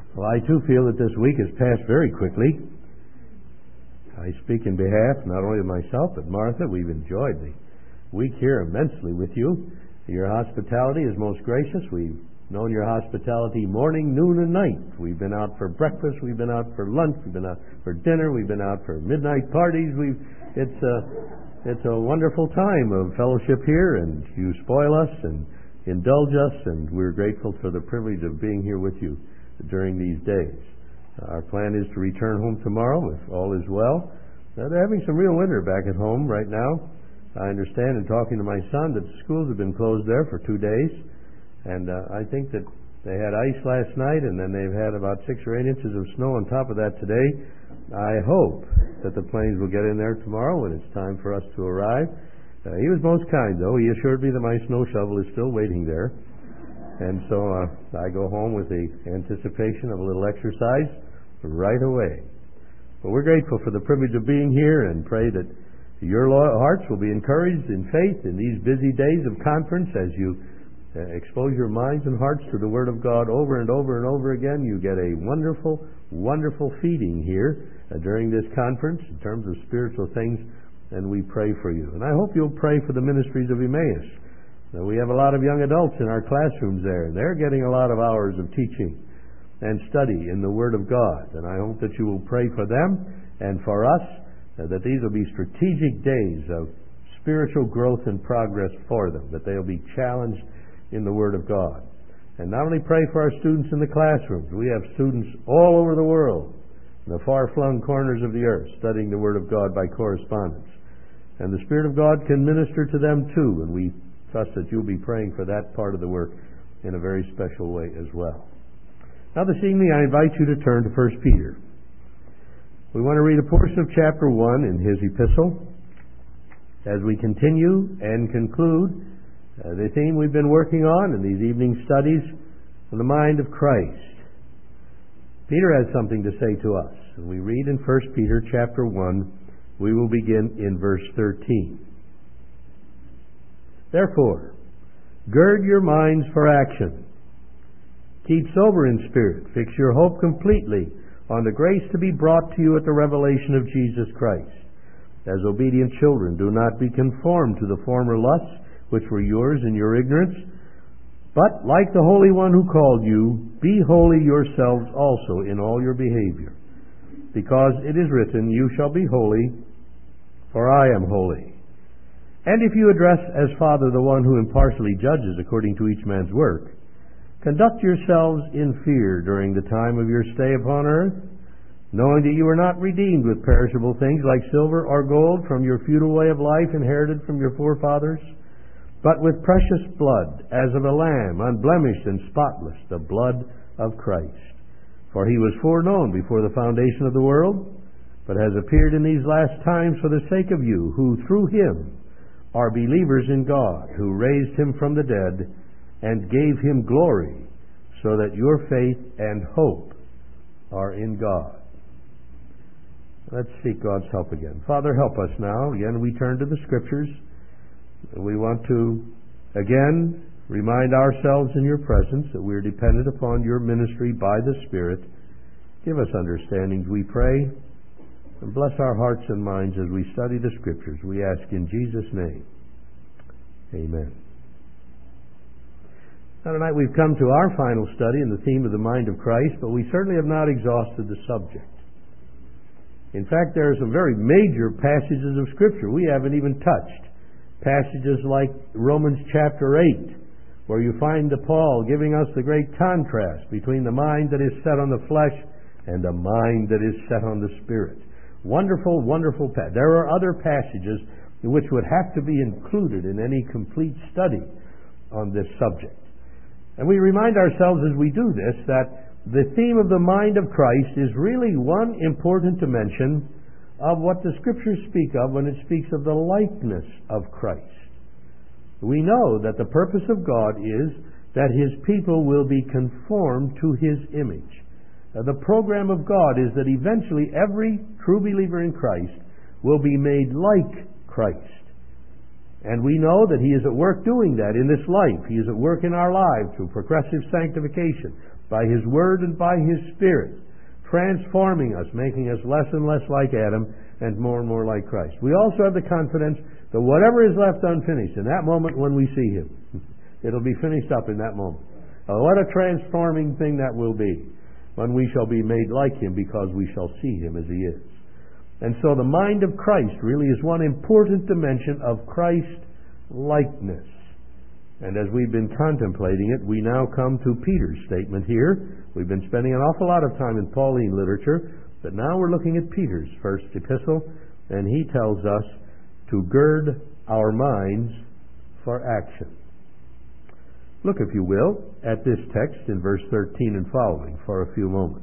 Well, I too feel that this week has passed very quickly. I speak in behalf not only of myself but Martha. We've enjoyed the week here immensely with you. Your hospitality is most gracious. We've known your hospitality morning, noon, and night. We've been out for breakfast. We've been out for lunch. We've been out for dinner. We've been out for midnight parties. It's a wonderful time of fellowship here, and you spoil us and indulge us, and we're grateful for the privilege of being here with you during these days. Our plan is to return home tomorrow if all is well. They're having some real winter back at home right now. I understand in talking to my son that the schools have been closed there for 2 days, and I think that they had ice last night, and then they've had about 6 or 8 inches of snow on top of that today. I hope that the planes will get in there tomorrow when it's time for us to arrive. He was most kind, though. He assured me that my snow shovel is still waiting there. And so I go home with the anticipation of a little exercise right away. But we're grateful for the privilege of being here and pray that your hearts will be encouraged in faith in these busy days of conference as you expose your minds and hearts to the Word of God over and over and over again. You get a wonderful, wonderful feeding here during this conference in terms of spiritual things, and we pray for you. And I hope you'll pray for the ministries of Emmaus. Now, we have a lot of young adults in our classrooms there, and they're getting a lot of hours of teaching and study in the Word of God. And I hope that you will pray for them and for us, that these will be strategic days of spiritual growth and progress for them, that they'll be challenged in the Word of God. And not only pray for our students in the classrooms, we have students all over the world, in the far-flung corners of the earth, studying the Word of God by correspondence. And the Spirit of God can minister to them too, and we trust that you'll be praying for that part of the work in a very special way as well. Now this evening I invite you to turn to 1 Peter. We want to read a portion of chapter 1 in his epistle as we continue and conclude the theme we've been working on in these evening studies on the mind of Christ. Peter has something to say to us. And we read in 1 Peter chapter 1, we will begin in verse 13. Therefore, gird your minds for action. Keep sober in spirit. Fix your hope completely on the grace to be brought to you at the revelation of Jesus Christ. As obedient children, do not be conformed to the former lusts which were yours in your ignorance, but like the Holy One who called you, be holy yourselves also in all your behavior. Because it is written, you shall be holy, for I am holy. And if you address as Father the one who impartially judges according to each man's work, conduct yourselves in fear during the time of your stay upon earth, knowing that you are not redeemed with perishable things like silver or gold from your futile way of life inherited from your forefathers, but with precious blood, as of a lamb, unblemished and spotless, the blood of Christ. For he was foreknown before the foundation of the world, but has appeared in these last times for the sake of you, who through him are believers in God, who raised him from the dead and gave him glory, so that your faith and hope are in God. Let's seek God's help again. Father, help us now. Again, we turn to the Scriptures. We want to, again, remind ourselves in your presence that we are dependent upon your ministry by the Spirit. Give us understandings, we pray. And bless our hearts and minds as we study the Scriptures. We ask in Jesus' name. Amen. Now tonight we've come to our final study in the theme of the mind of Christ, but we certainly have not exhausted the subject. In fact, there are some very major passages of Scripture we haven't even touched. Passages like Romans chapter 8, where you find Paul giving us the great contrast between the mind that is set on the flesh and the mind that is set on the Spirit. Wonderful, wonderful passage. There are other passages which would have to be included in any complete study on this subject. And we remind ourselves as we do this that the theme of the mind of Christ is really one important dimension of what the Scriptures speak of when it speaks of the likeness of Christ. We know that the purpose of God is that His people will be conformed to His image. The program of God is that eventually every true believer in Christ will be made like Christ. And we know that He is at work doing that in this life. He is at work in our lives through progressive sanctification, by His Word and by His Spirit, transforming us, making us less and less like Adam and more like Christ. We also have the confidence that whatever is left unfinished, in that moment when we see Him, it'll be finished up in that moment. What a transforming thing that will be when we shall be made like Him because we shall see Him as He is. And so the mind of Christ really is one important dimension of Christ-likeness. And as we've been contemplating it, we now come to Peter's statement here. We've been spending an awful lot of time in Pauline literature, but now we're looking at Peter's first epistle, and he tells us to gird our minds for action. Look, if you will, at this text in verse 13 and following for a few moments.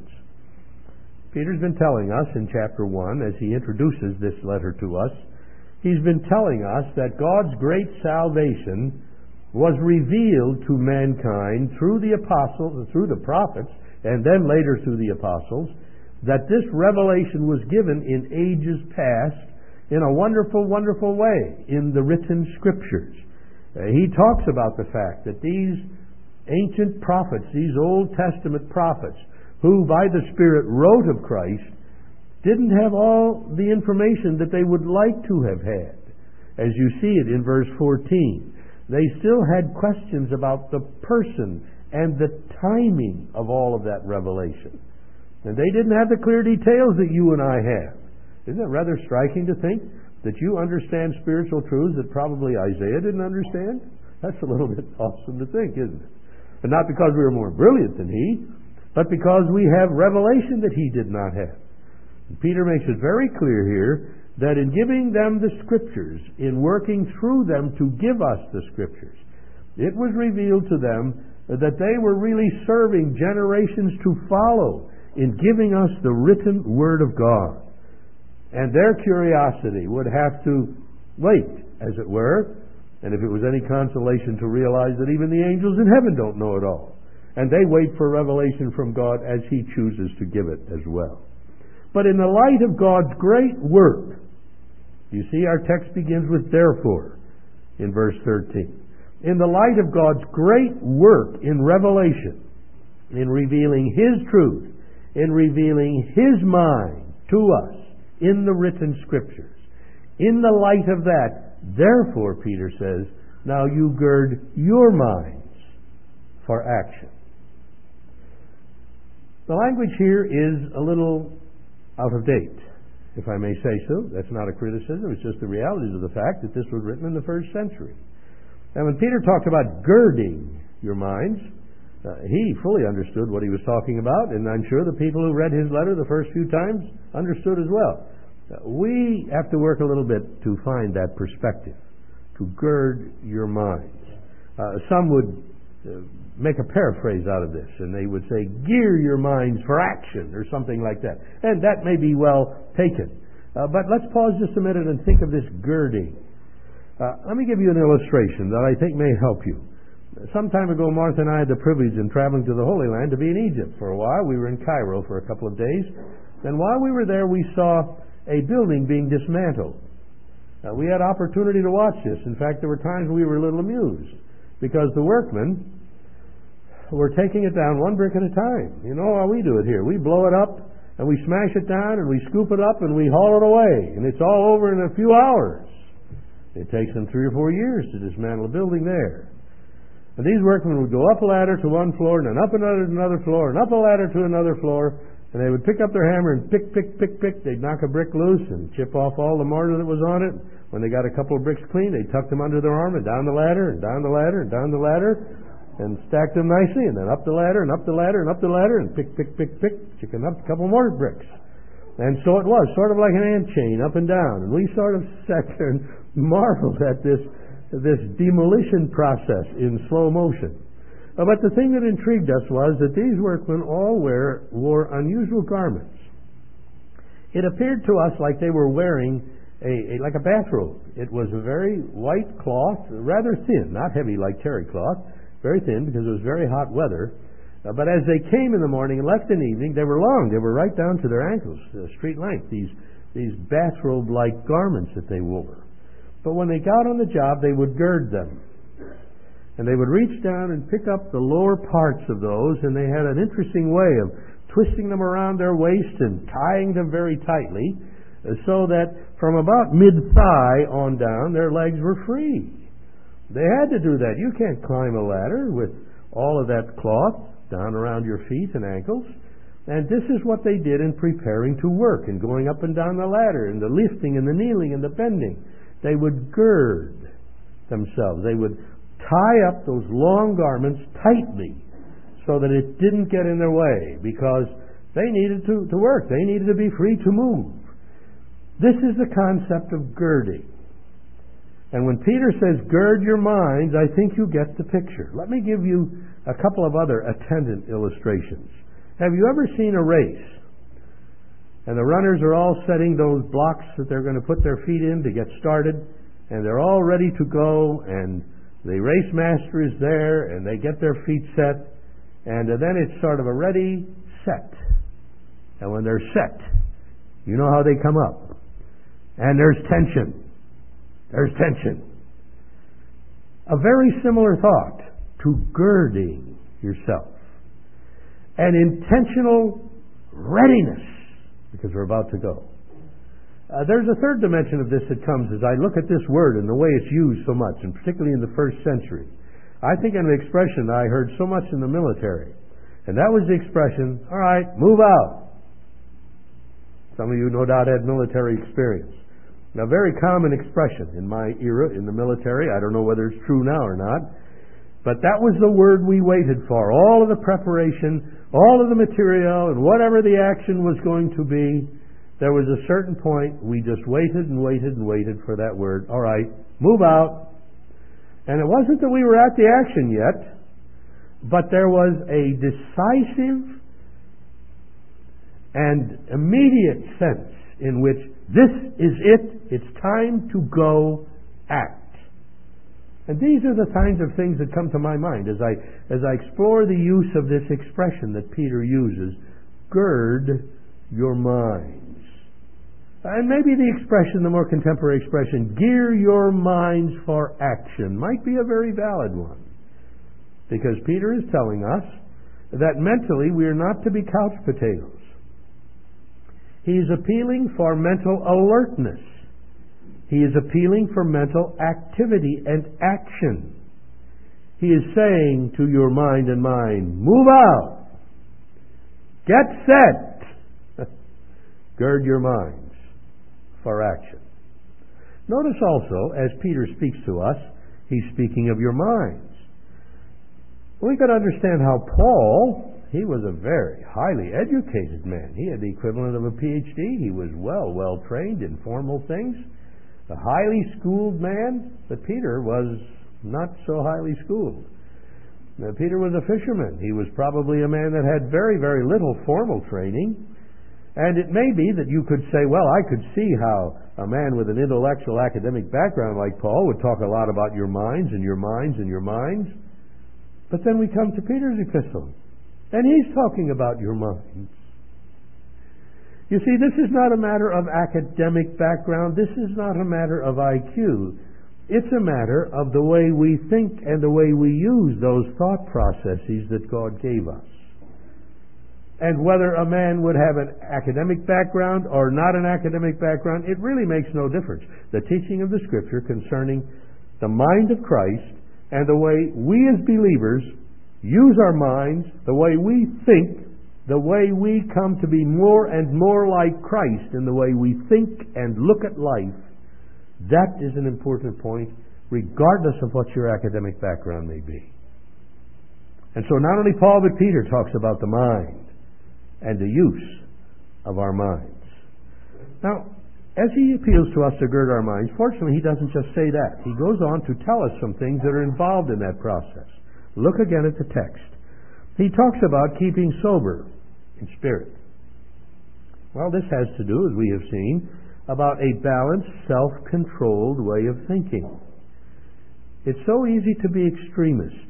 Peter's been telling us in chapter 1, as he introduces this letter to us, he's been telling us that God's great salvation was revealed to mankind through the apostles, through the prophets, and then later through the apostles, that this revelation was given in ages past in a wonderful, wonderful way in the written Scriptures. He talks about the fact that these ancient prophets, these Old Testament prophets, who by the Spirit wrote of Christ, didn't have all the information that they would like to have had. As you see it in verse 14, they still had questions about the person and the timing of all of that revelation. And they didn't have the clear details that you and I have. Isn't it rather striking to think that you understand spiritual truths that probably Isaiah didn't understand? That's a little bit awesome to think, isn't it? And not because we were more brilliant than he, but because we have revelation that he did not have. And Peter makes it very clear here that in giving them the Scriptures, in working through them to give us the Scriptures, it was revealed to them that they were really serving generations to follow in giving us the written Word of God. And their curiosity would have to wait, as it were, and if it was any consolation to realize that even the angels in heaven don't know it all. And they wait for revelation from God as He chooses to give it as well. But in the light of God's great work, you see our text begins with therefore in verse 13. In the light of God's great work in revelation, in revealing His truth, in revealing His mind to us in the written Scriptures, in the light of that, therefore, Peter says, now you gird your minds for action. The language here is a little out of date, if I may say so. That's not a criticism. It's just the realities of the fact that this was written in the first century. And when Peter talked about girding your minds, he fully understood what he was talking about, and I'm sure the people who read his letter the first few times understood as well. We have to work a little bit to find that perspective, to gird your minds. Some would make a paraphrase out of this, and they would say, gear your minds for action, or something like that. And that may be well taken. But let's pause just a minute and think of this girding. Let me give you an illustration that I think may help you. Some time ago, Martha and I had the privilege in traveling to the Holy Land to be in Egypt for a while. We were in Cairo for a couple of days. And while we were there, we saw a building being dismantled. We had opportunity to watch this. In fact, there were times we were a little amused because the workmen were taking it down one brick at a time. You know how we do it here. We blow it up, and we smash it down, and we scoop it up, and we haul it away. And it's all over in a few hours. It takes them 3 or 4 years to dismantle a building there. And these workmen would go up a ladder to one floor, and then up another floor, and up a ladder to another floor, and they would pick up their hammer and pick. They'd knock a brick loose and chip off all the mortar that was on it. When they got a couple of bricks clean, they'd tuck them under their arm and down the ladder, and down the ladder, and down the ladder, and stack them nicely, and then up the ladder, and up the ladder, and up the ladder, and pick, chicken up a couple more bricks. And so it was, sort of like an ant chain, up and down. And we sort of sat there and marveled at this demolition process in slow motion. But the thing that intrigued us was that these workmen all wore unusual garments. It appeared to us like they were wearing like a bathrobe. It was a very white cloth, rather thin, not heavy like terry cloth, very thin because it was very hot weather. But as they came in the morning and left in the evening, they were long. They were right down to their ankles, street length, these bathrobe-like garments that they wore. But when they got on the job, they would gird them. And they would reach down and pick up the lower parts of those, and they had an interesting way of twisting them around their waist and tying them very tightly, so that from about mid-thigh on down, their legs were free. They had to do that. You can't climb a ladder with all of that cloth down around your feet and ankles. And this is what they did in preparing to work and going up and down the ladder and the lifting and the kneeling and the bending. They would gird themselves. They would tie up those long garments tightly so that it didn't get in their way, because they needed to work. They needed to be free to move. This is the concept of girding. And when Peter says, gird your minds, I think you get the picture. Let me give you a couple of other attendant illustrations. Have you ever seen a race? And the runners are all setting those blocks that they're going to put their feet in to get started, and they're all ready to go, and the race master is there, and they get their feet set, and then it's sort of a ready, set. And when they're set, you know how they come up. And there's tension. There's tension. A very similar thought to girding yourself. An intentional readiness, because we're about to go. There's a third dimension of this that comes as I look at this word and the way it's used so much, and particularly in the first century. I think of an expression I heard so much in the military, and that was the expression, all right, move out. Some of you no doubt had military experience. A very common expression in my era in the military. I don't know whether it's true now or not, but that was the word we waited for. All of the preparation, all of the material, and whatever the action was going to be, there was a certain point we just waited and waited and waited for that word. All right, move out. And it wasn't that we were at the action yet, but there was a decisive and immediate sense in which this is it, it's time to go act. And these are the kinds of things that come to my mind as I explore the use of this expression that Peter uses, gird your minds. And maybe the expression, the more contemporary expression, gear your minds for action, might be a very valid one. Because Peter is telling us that mentally we are not to be couch potatoes. He's appealing for mental alertness. He is appealing for mental activity and action. He is saying to your mind and mine, move out. Get set. Gird your minds for action. Notice also, as Peter speaks to us, he's speaking of your minds. We could understand how Paul, he was a very highly educated man. He had the equivalent of a PhD. He was well trained in formal things. A highly schooled man, but Peter was not so highly schooled. Now, Peter was a fisherman. He was probably a man that had very little formal training. And it may be that you could say, well, I could see how a man with an intellectual academic background like Paul would talk a lot about your minds and your minds and your minds. But then we come to Peter's epistle, and he's talking about your minds. You see, this is not a matter of academic background. This is not a matter of IQ. It's a matter of the way we think and the way we use those thought processes that God gave us. And whether a man would have an academic background or not an academic background, it really makes no difference. The teaching of the Scripture concerning the mind of Christ and the way we as believers use our minds, the way we think, the way we come to be more and more like Christ in the way we think and look at life, that is an important point, regardless of what your academic background may be. And so not only Paul but Peter talks about the mind and the use of our minds. Now, as he appeals to us to gird our minds, fortunately he doesn't just say that. He goes on to tell us some things that are involved in that process. Look again at the text. He talks about keeping sober in spirit. Well, this has to do, as we have seen, about a balanced, self-controlled way of thinking. It's so easy to be extremist.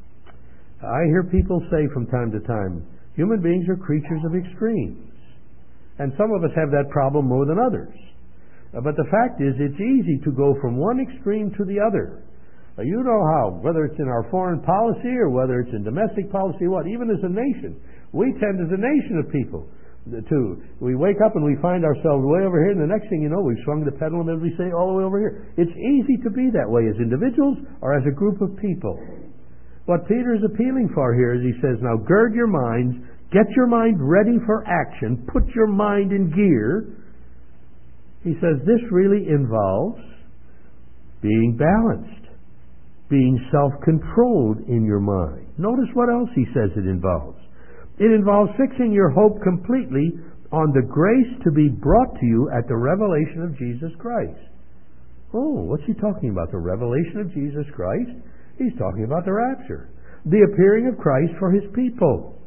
I hear people say from time to time, human beings are creatures of extremes. And some of us have that problem more than others. But the fact is, it's easy to go from one extreme to the other. You know how, whether it's in our foreign policy or whether it's in domestic policy, even as a nation, we tend as a nation of people we wake up and we find ourselves way over here, and the next thing you know, we've swung the pendulum, as we say, all the way over here. It's easy to be that way as individuals or as a group of people. What Peter is appealing for here is he says, now gird your minds, get your mind ready for action, put your mind in gear. He says this really involves being balanced, being self-controlled in your mind. Notice what else he says it involves. It involves fixing your hope completely on the grace to be brought to you at the revelation of Jesus Christ. Oh, what's he talking about? The revelation of Jesus Christ? He's talking about the rapture, the appearing of Christ for his people.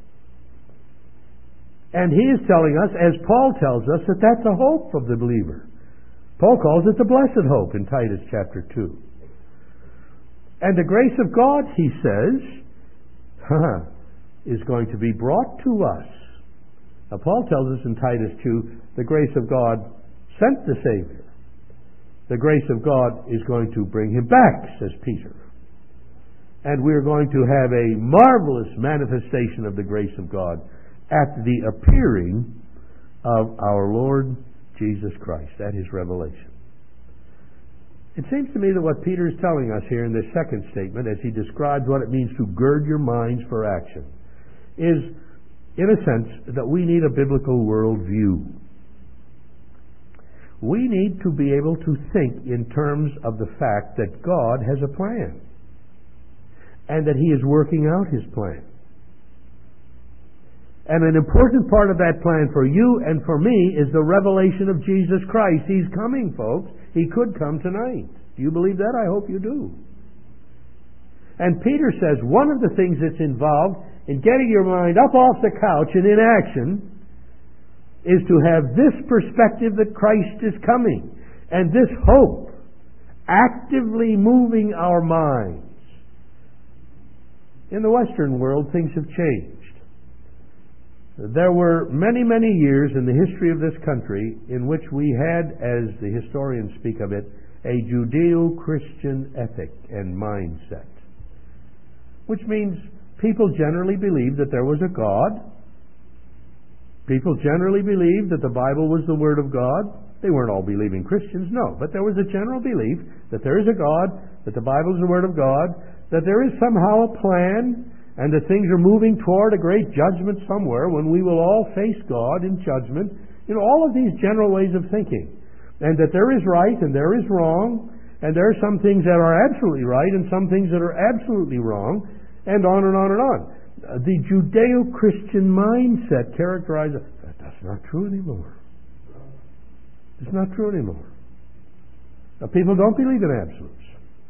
And he is telling us, as Paul tells us, that that's the hope of the believer. Paul calls it the blessed hope in Titus chapter 2. And the grace of God, he says, is going to be brought to us. Now, Paul tells us in Titus 2, the grace of God sent the Savior. The grace of God is going to bring him back, says Peter. And we're going to have a marvelous manifestation of the grace of God at the appearing of our Lord Jesus Christ, at his revelation. It seems to me that what Peter is telling us here in this second statement, as he describes what it means to gird your minds for action, is, in a sense, that we need a biblical worldview. We need to be able to think in terms of the fact that God has a plan and that he is working out his plan. And an important part of that plan for you and for me is the revelation of Jesus Christ. He's coming, folks. He could come tonight. Do you believe that? I hope you do. And Peter says one of the things that's involved in getting your mind up off the couch and in action is to have this perspective that Christ is coming, and this hope actively moving our minds. In the Western world, things have changed. There were many, many years in the history of this country in which we had, as the historians speak of it, a Judeo-Christian ethic and mindset, which means people generally believed that there was a God. People generally believed that the Bible was the Word of God. They weren't all believing Christians, no, but there was a general belief that there is a God, that the Bible is the Word of God, that there is somehow a plan, and that things are moving toward a great judgment somewhere when we will all face God in judgment. You know, all of these general ways of thinking. And that there is right and there is wrong, and there are some things that are absolutely right and some things that are absolutely wrong, and on and on and on. The Judeo-Christian mindset characterizes that's not true anymore. It's not true anymore. Now, people don't believe in absolutes.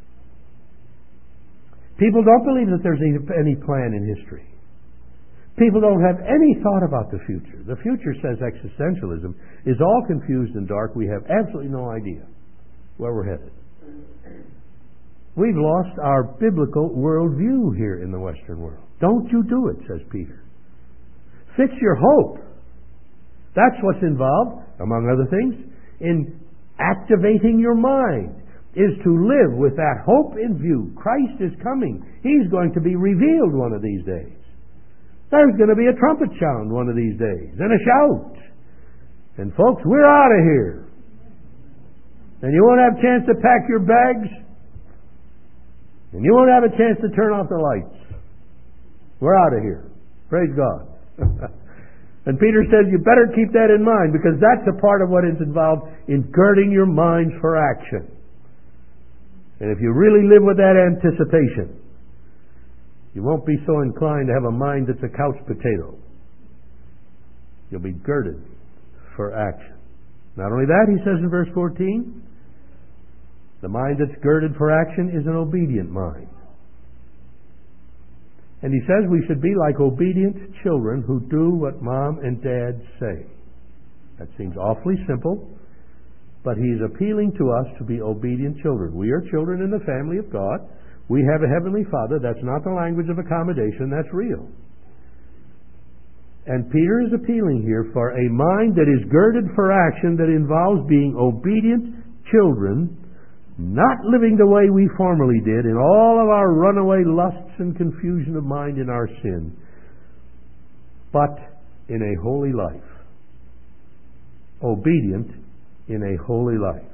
People don't believe that there's any plan in history. People don't have any thought about the future. The future, says existentialism, is all confused and dark. We have absolutely no idea where we're headed. We've lost our biblical worldview here in the Western world. Don't you do it, says Peter. Fix your hope. That's what's involved, among other things, in activating your mind, is to live with that hope in view. Christ is coming. He's going to be revealed one of these days. There's going to be a trumpet sound one of these days, and a shout. And folks, we're out of here. And you won't have a chance to pack your bags, and you won't have a chance to turn off the lights. We're out of here. Praise God. And Peter says you better keep that in mind, because that's a part of what is involved in girding your minds for action. And if you really live with that anticipation, you won't be so inclined to have a mind that's a couch potato. You'll be girded for action. Not only that, he says in verse 14, the mind that's girded for action is an obedient mind. And he says we should be like obedient children who do what mom and dad say. That seems awfully simple, but he's appealing to us to be obedient children. We are children in the family of God. We have a Heavenly Father. That's not the language of accommodation. That's real. And Peter is appealing here for a mind that is girded for action, that involves being obedient children, not living the way we formerly did in all of our runaway lusts and confusion of mind in our sin, but in a holy life. Obedient in a holy life.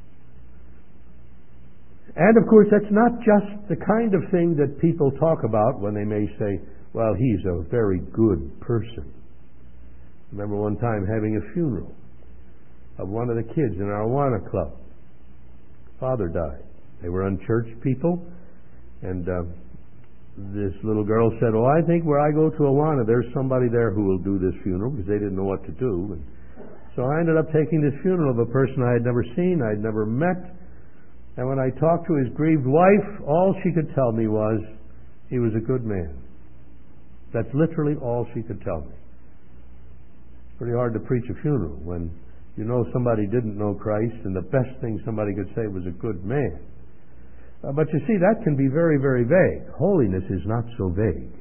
And of course, that's not just the kind of thing that people talk about when they may say, well, he's a very good person. I remember one time having a funeral of one of the kids in our Awana club. Father died. They were unchurched people, and this little girl said, oh, I think where I go to Awana, there's somebody there who will do this funeral, because they didn't know what to do. And so I ended up taking this funeral of a person I had never seen, I had never met. And when I talked to his grieved wife, all she could tell me was, he was a good man. That's literally all she could tell me. It's pretty hard to preach a funeral when you know somebody didn't know Christ, and the best thing somebody could say was a good man. But you see, that can be very, very vague. Holiness is not so vague.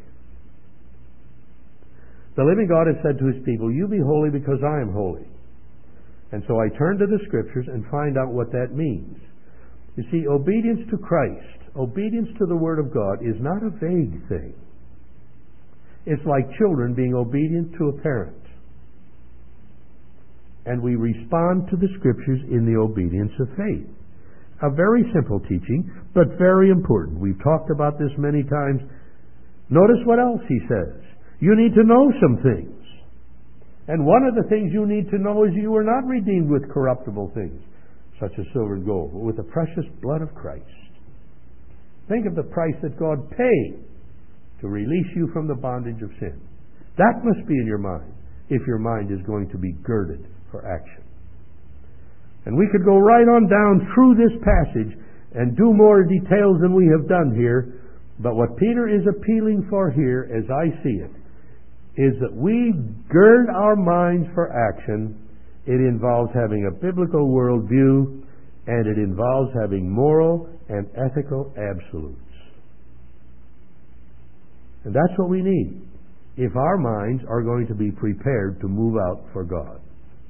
The living God has said to His people, you be holy because I am holy. And so I turn to the Scriptures and find out what that means. You see, obedience to Christ, obedience to the Word of God is not a vague thing. It's like children being obedient to a parent. And we respond to the Scriptures in the obedience of faith. A very simple teaching, but very important. We've talked about this many times. Notice what else he says. You need to know some things. And one of the things you need to know is you were not redeemed with corruptible things, such as silver and gold, but with the precious blood of Christ. Think of the price that God paid to release you from the bondage of sin. That must be in your mind, if your mind is going to be girded for action. And we could go right on down through this passage and do more details than we have done here, but what Peter is appealing for here, as I see it, is that we gird our minds for action. It involves having a biblical worldview, and it involves having moral and ethical absolutes. And that's what we need if our minds are going to be prepared to move out for God.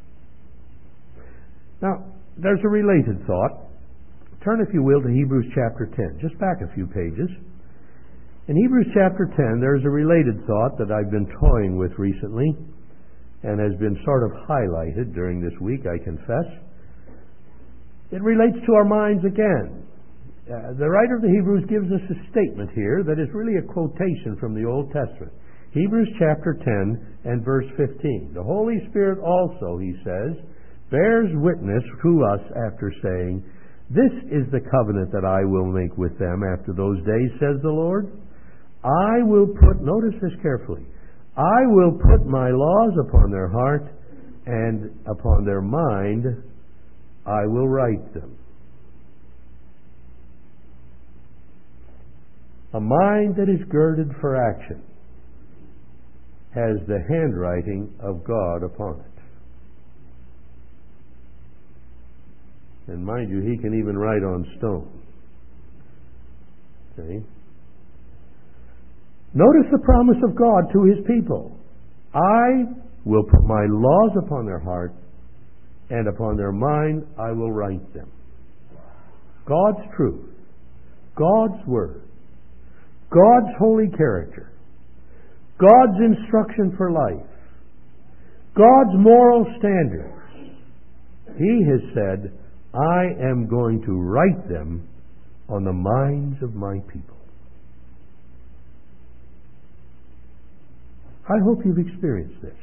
Now, there's a related thought. Turn, if you will, to Hebrews chapter 10. Just back a few pages. In Hebrews chapter 10, there's a related thought that I've been toying with recently and has been sort of highlighted during this week, I confess. It relates to our minds again. The writer of the Hebrews gives us a statement here that is really a quotation from the Old Testament. Hebrews chapter 10 and verse 15. The Holy Spirit also, he says, bears witness to us after saying, this is the covenant that I will make with them after those days, says the Lord. I will put, notice this carefully, I will put my laws upon their heart, and upon their mind I will write them. A mind that is girded for action has the handwriting of God upon it. And mind you, He can even write on stone. See? Notice the promise of God to His people. I will put my laws upon their heart, and upon their mind I will write them. God's truth, God's Word, God's holy character, God's instruction for life, God's moral standards. He has said, I am going to write them on the minds of my people. I hope you've experienced this.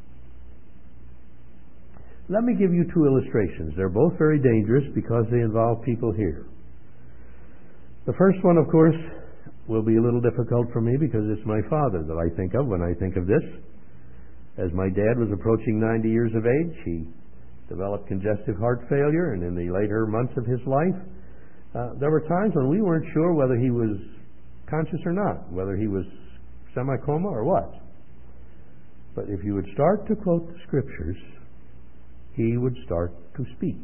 Let me give you two illustrations. They're both very dangerous because they involve people here. The first one, of course, will be a little difficult for me because it's my father that I think of when I think of this. As my dad was approaching 90 years of age, he developed congestive heart failure, and in the later months of his life, there were times when we weren't sure whether he was conscious or not, whether he was semi-coma or what. But if you would start to quote the Scriptures, he would start to speak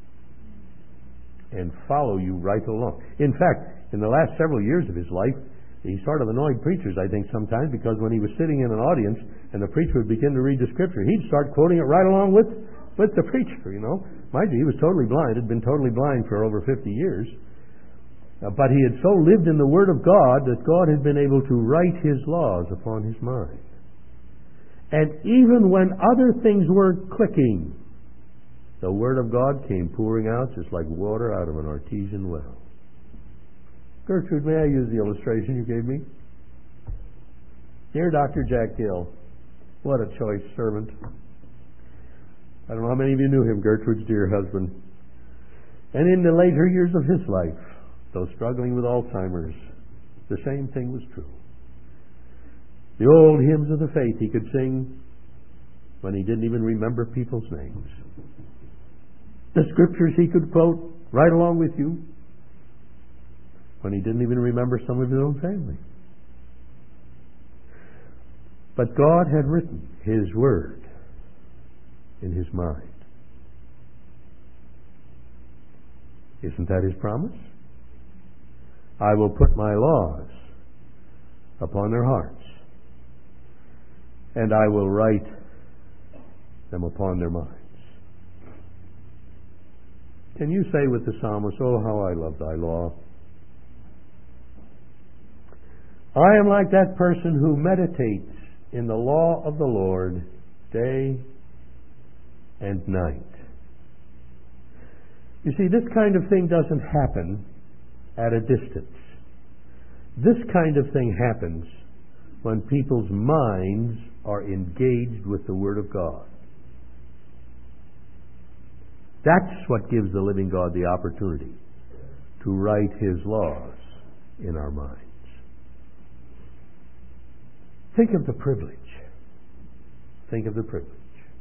and follow you right along. In fact, in the last several years of his life, He sort of annoyed preachers, I think, sometimes, because when he was sitting in an audience and the preacher would begin to read the Scripture, he'd start quoting it right along with the preacher, you know. Mind you, he was totally blind, had been totally blind for over 50 years. But he had so lived in the Word of God that God had been able to write His laws upon his mind. And even when other things were clicking, the Word of God came pouring out just like water out of an artesian well. Gertrude, may I use the illustration you gave me? Dear Dr. Jack Gill, what a choice servant. I don't know how many of you knew him, Gertrude's dear husband. And in the later years of his life, though struggling with Alzheimer's, the same thing was true. The old hymns of the faith he could sing when he didn't even remember people's names. The scriptures he could quote right along with you when he didn't even remember some of his own family. But God had written His Word in his mind. Isn't that His promise? I will put my laws upon their hearts, and I will write them upon their minds. Can you say with the psalmist, oh, how I love thy law? I am like that person who meditates in the law of the Lord day and night. You see, this kind of thing doesn't happen at a distance. This kind of thing happens when people's minds are engaged with the Word of God. That's what gives the living God the opportunity to write His laws in our minds. Think of the privilege. Think of the privilege.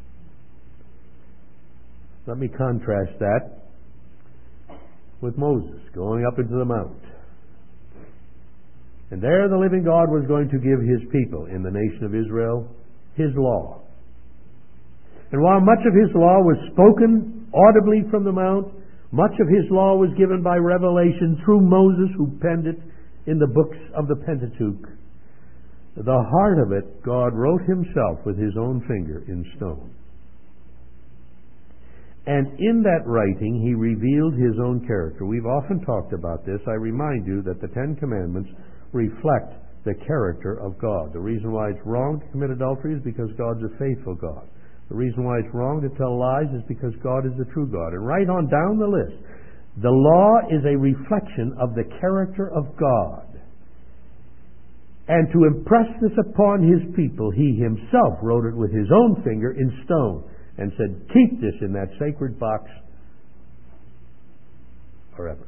Let me contrast that with Moses going up into the mount. And there the living God was going to give His people in the nation of Israel His law. And while much of His law was spoken audibly from the mount, much of His law was given by revelation through Moses, who penned it in the books of the Pentateuch. The heart of it, God wrote Himself with His own finger in stone. And in that writing, He revealed His own character. We've often talked about this. I remind you that the Ten Commandments reflect the character of God. The reason why it's wrong to commit adultery is because God's a faithful God. The reason why it's wrong to tell lies is because God is the true God. And right on down the list, the law is a reflection of the character of God. And to impress this upon His people, He Himself wrote it with His own finger in stone and said, keep this in that sacred box forever.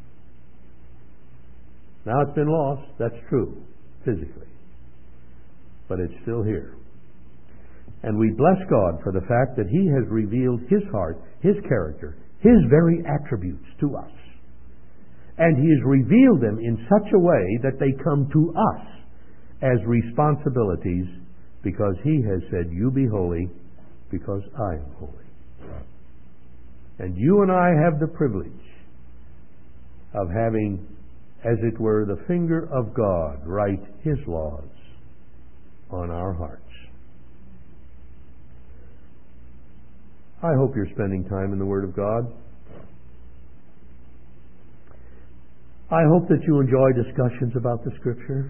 Now it's been lost, that's true, physically. But it's still here. And we bless God for the fact that He has revealed His heart, His character, His very attributes to us. And He has revealed them in such a way that they come to us as responsibilities, because He has said, you be holy because I am holy. And you and I have the privilege of having, as it were, the finger of God write His laws on our hearts. I hope you're spending time in the Word of God. I hope that you enjoy discussions about the Scripture,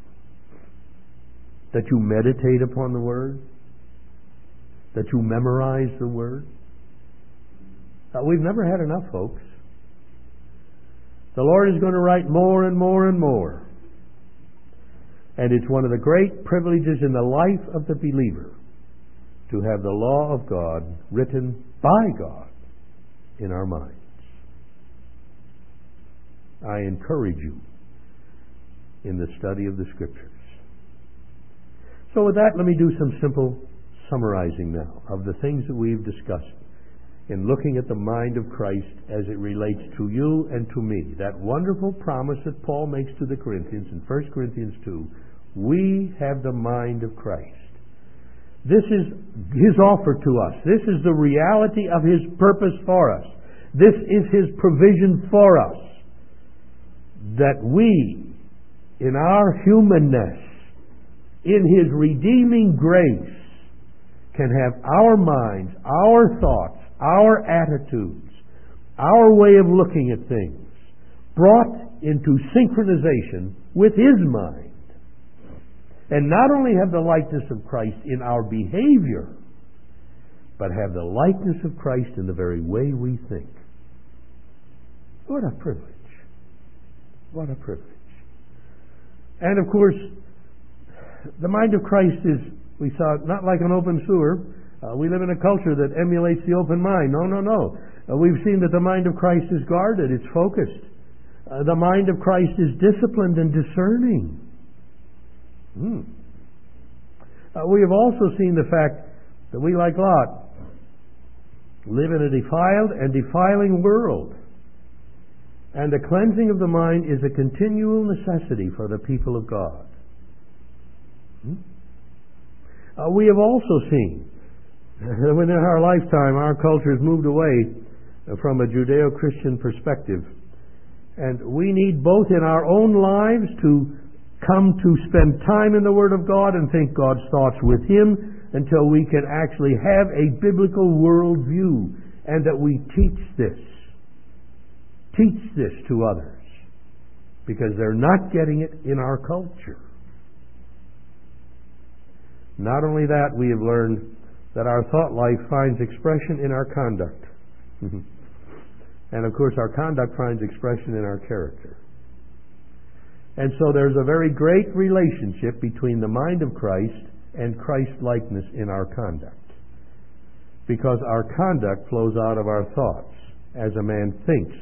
that you meditate upon the Word, that you memorize the Word. We've never had enough, folks. The Lord is going to write more and more and more. And it's one of the great privileges in the life of the believer to have the law of God written by God in our minds. I encourage you in the study of the Scriptures. So with that, let me do some simple summarizing now of the things that we've discussed in looking at the mind of Christ as it relates to you and to me. That wonderful promise that Paul makes to the Corinthians in 1 Corinthians 2. We have the mind of Christ. This is His offer to us. This is the reality of His purpose for us. This is His provision for us. That we, in our humanness, in His redeeming grace, can have our minds, our thoughts, our attitudes, our way of looking at things brought into synchronization with His mind. And not only have the likeness of Christ in our behavior, but have the likeness of Christ in the very way we think. What a privilege. What a privilege. And of course, the mind of Christ is, we saw, not like an open sewer. We live in a culture that emulates the open mind. No. We've seen that the mind of Christ is guarded, it's focused. The mind of Christ is disciplined and discerning. We have also seen the fact that we, like Lot, live in a defiled and defiling world. And the cleansing of the mind is a continual necessity for the people of God. We have also seen that within our lifetime, our culture has moved away from a Judeo-Christian perspective. And we need both in our own lives to come to spend time in the Word of God and think God's thoughts with Him until we can actually have a biblical worldview, and that we teach this to others, because they're not getting it in our culture. Not only that, we have learned that our thought life finds expression in our conduct. And of course, our conduct finds expression in our character. And so there's a very great relationship between the mind of Christ and Christ-likeness in our conduct. Because our conduct flows out of our thoughts. As a man thinks,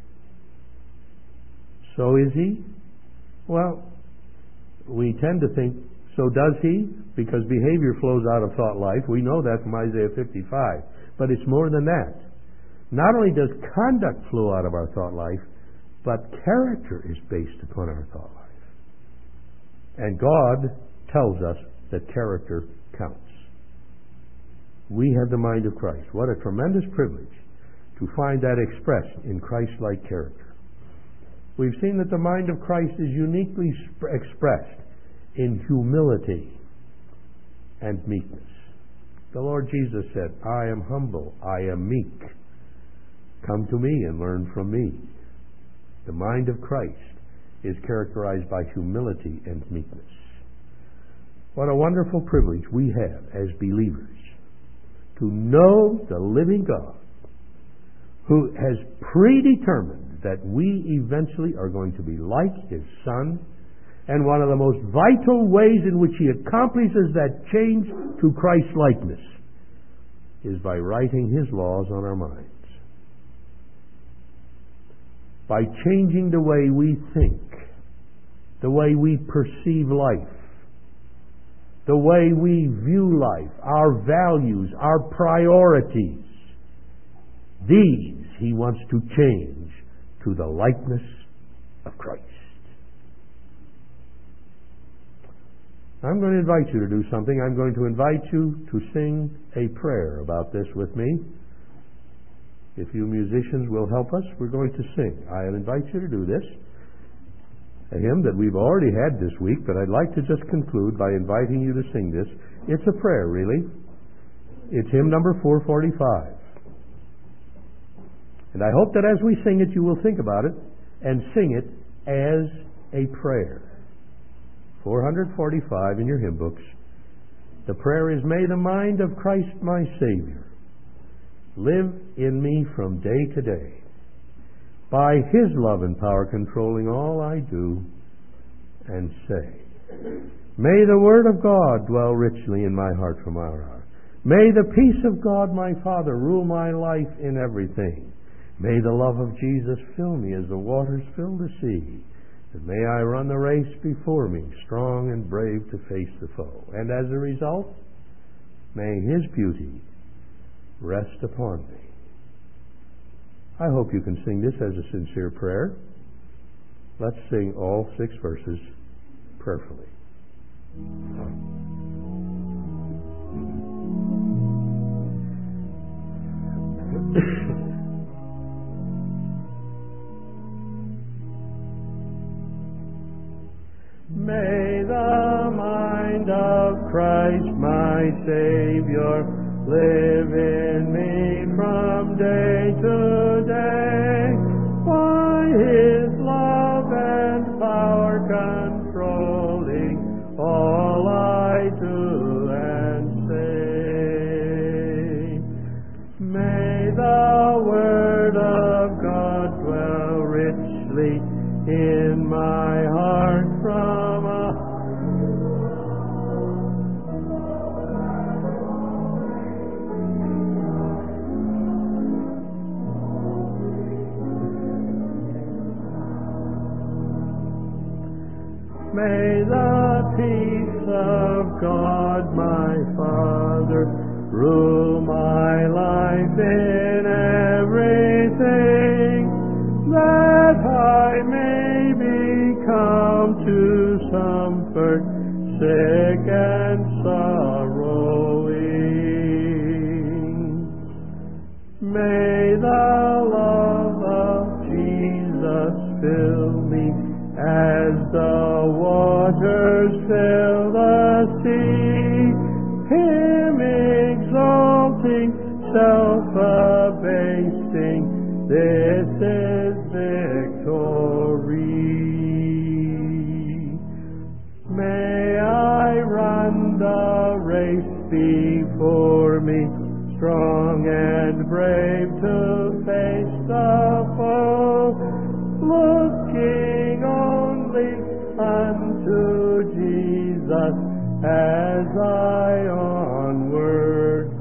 so is he. Well, we tend to think, so does he, because behavior flows out of thought life. We know that from Isaiah 55. But it's more than that. Not only does conduct flow out of our thought life, but character is based upon our thought life. And God tells us that character counts. We have the mind of Christ. What a tremendous privilege to find that expressed in Christ-like character. We've seen that the mind of Christ is uniquely expressed in humility and meekness. The Lord Jesus said, I am humble, I am meek. Come to me and learn from me. The mind of Christ is characterized by humility and meekness. What a wonderful privilege we have as believers to know the living God who has predetermined that we eventually are going to be like His Son. And one of the most vital ways in which He accomplishes that change to Christ-likeness is by writing His laws on our minds. By changing the way we think, the way we perceive life, the way we view life, our values, our priorities. These He wants to change to the likeness of Christ. I'm going to invite you to do something. I'm going to invite you to sing a prayer about this with me. If you musicians will help us, we're going to sing. I'll invite you to do this. A hymn that we've already had this week, but I'd like to just conclude by inviting you to sing this. It's a prayer, really. It's hymn number 445. And I hope that as we sing it, you will think about it and sing it as a prayer. 445 in your hymn books. The prayer is, may the mind of Christ my Savior live in me from day to day, by His love and power controlling all I do and say. May the Word of God dwell richly in my heart from hour to hour. May the peace of God my Father rule my life in everything. May the love of Jesus fill me as the waters fill the sea. And may I run the race before me, strong and brave to face the foe. And as a result, may His beauty rest upon me. I hope you can sing this as a sincere prayer. Let's sing all 6 verses prayerfully. my Savior, live in me from day to day. By His love and power controlling all I do and say. May the Word of God dwell richly in my heart from May the peace of God my Father rule my life in everything, that I may become to comfort sick and sorrowing. May the love of Jesus fill me as the waters fill the sea, Him exalting, self-abasing, this is victory. May I run the race before me, strong and brave to face the foe, looking only unto Jesus as I onward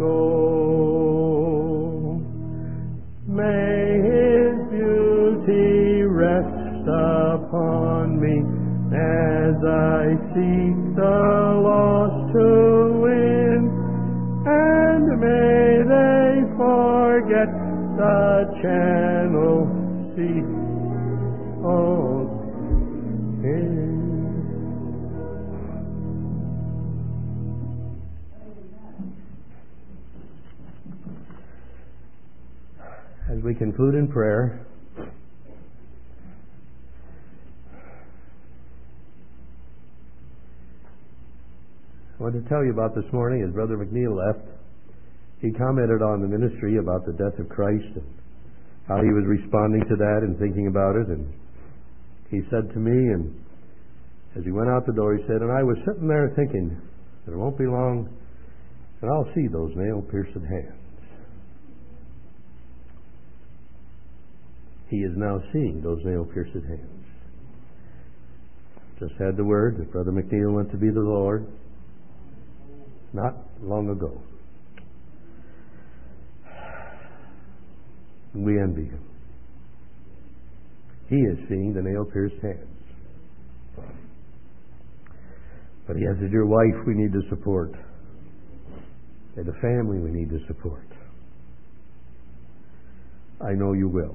go. May His beauty rest upon me as I seek the lost to win, and may they forget the channel sea. Oh, as we conclude in prayer, I want to tell you about this morning as Brother McNeil left. He commented on the ministry about the death of Christ and how he was responding to that and thinking about it. And he said to me, and as he went out the door, he said, and I was sitting there thinking, that it won't be long and I'll see those nail-pierced hands. He is now seeing those nail-pierced hands. Just had the word that Brother McNeil went to be the Lord not long ago. We envy him. He is seeing the nail-pierced hands. But he has a dear wife we need to support, and a family we need to support. I know you will.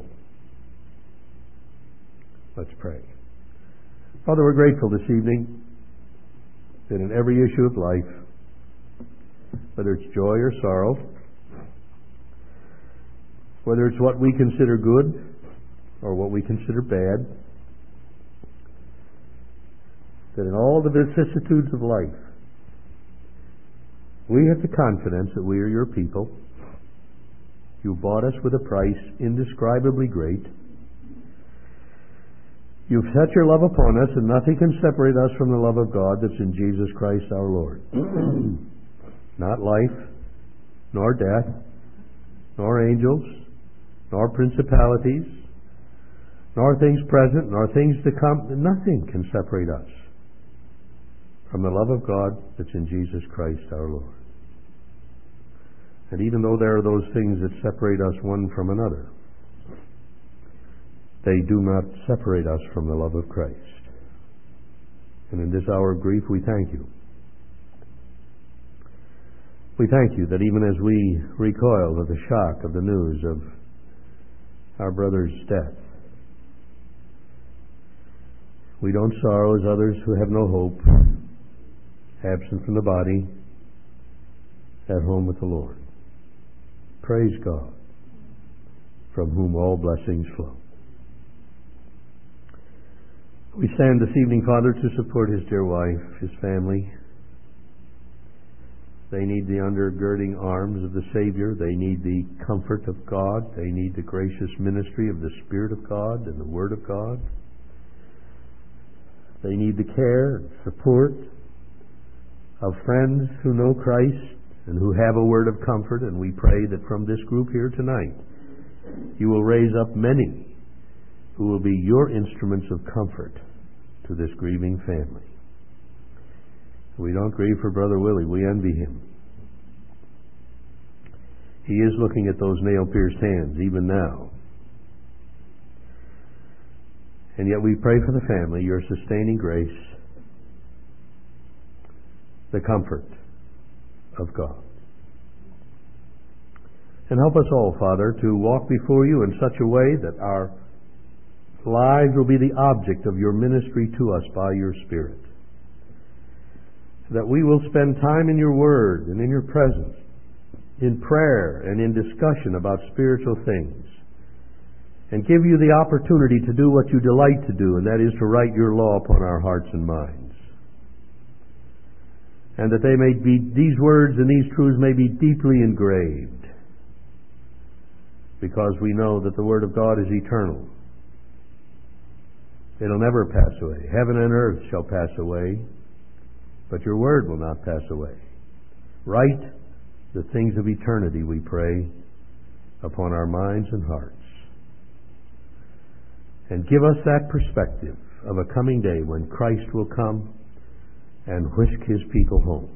Let's pray. Father, we're grateful this evening that in every issue of life, whether it's joy or sorrow, whether it's what we consider good or what we consider bad, that in all the vicissitudes of life, we have the confidence that we are your people. You bought us with a price indescribably great. You've set your love upon us, and nothing can separate us from the love of God that's in Jesus Christ our Lord. Not life, nor death, nor angels, nor principalities, nor things present, nor things to come. Nothing can separate us from the love of God that's in Jesus Christ our Lord. And even though there are those things that separate us one from another, they do not separate us from the love of Christ. And in this hour of grief, we thank you. We thank you that even as we recoil at the shock of the news of our brother's death, we don't sorrow as others who have no hope, absent from the body, at home with the Lord. Praise God, from whom all blessings flow. We stand this evening, Father, to support his dear wife, his family. They need the undergirding arms of the Savior. They need the comfort of God. They need the gracious ministry of the Spirit of God and the Word of God. They need the care and support of friends who know Christ and who have a word of comfort. And we pray that from this group here tonight, you will raise up many who will be your instruments of comfort to this grieving family. We don't grieve for Brother Willie. We envy him. He is looking at those nail-pierced hands even now. And yet we pray for the family, your sustaining grace, the comfort of God. And help us all, Father, to walk before you in such a way that our lives will be the object of your ministry to us by your Spirit. That we will spend time in your Word and in your presence, in prayer and in discussion about spiritual things, and give you the opportunity to do what you delight to do, and that is to write your law upon our hearts and minds. And that they may be, these words and these truths may be deeply engraved, because we know that the Word of God is eternal. It'll never pass away. Heaven and earth shall pass away, but your Word will not pass away. Write the things of eternity, we pray, upon our minds and hearts. And give us that perspective of a coming day when Christ will come and whisk his people home.